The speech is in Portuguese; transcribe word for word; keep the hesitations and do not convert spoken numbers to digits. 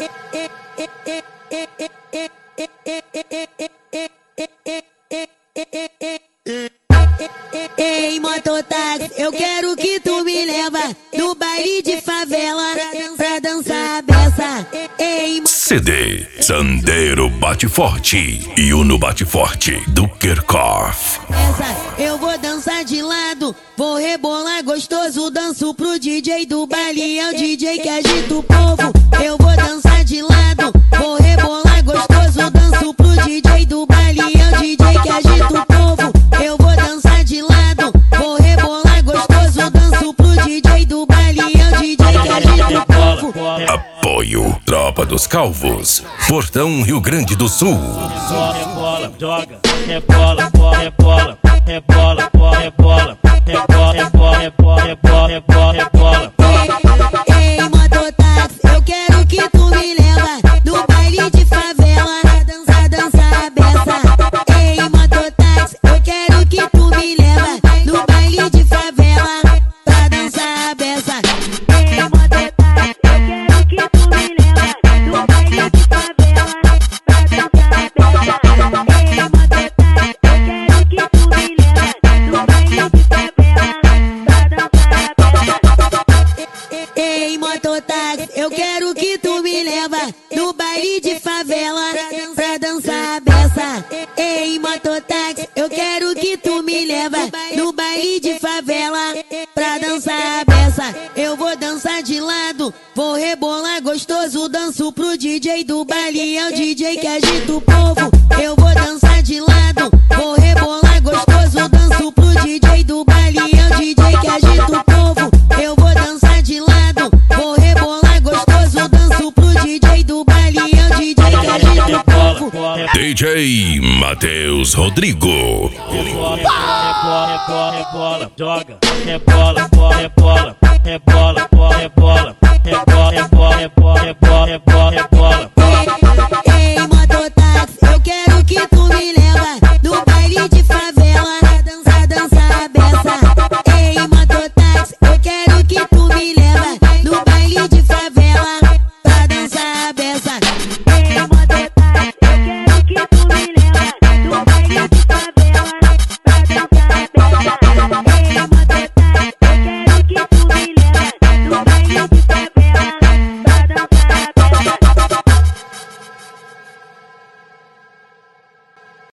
Ei, mototáxi, eu quero que tu me leva no baile de favela pra dançar a beça. Ei, C D Sandeiro Bate Forte e Uno Bate Forte do Kirchhoff. Essa, eu vou dançar de lado, vou rebolar gostoso, danço pro D J do baile, é o D J que agita o povo. Eu vou dançar de lado, vou rebolar gostoso, danço pro D J do baile, é o D J que agita o povo. Eu vou dançar de lado, vou rebolar gostoso, danço pro D J do baile, é o D J que agita o povo. Apoio Tropa dos Calvos, Portão, Rio Grande do Sul. Rebola, joga, rebola, rebola, rebola, rebola, rebola, rebola, rebola, rebola, rebola. Ei, mototáxi, eu quero que tu me leva no baile de favela pra dançar, dançar a beça. Ei, mototáxi, eu quero que tu me leva no baile de favela pra dançar a beça. Ei, mototáxi, eu quero que tu me leva no baile de favela pra dançar a beça. Ei, mototáxi, eu quero que tu me leva no baile de favela pra dançar a beça. Ei, mototáxi, eu quero que tu me leva no baile de favela pra dançar a beça. Ei, mototáxi, eu quero que tu me leva no baile de favela pra dançar a beça. Eu vou dançar de lado, vou rebolar gostoso, danço pro D J do baile, é o D J que agita o povo. Eu vou dançar de lado, vou rebolar gostoso, danço pro D J do baile, é o D J que agita o povo. Eu vou dançar de lado, vou rebolar gostoso, danço pro D J do baile, é o D J que agita o povo. D J Matheus Rodrigo. Rebola, rebola, rebola, joga, rebola, rebola, rebola,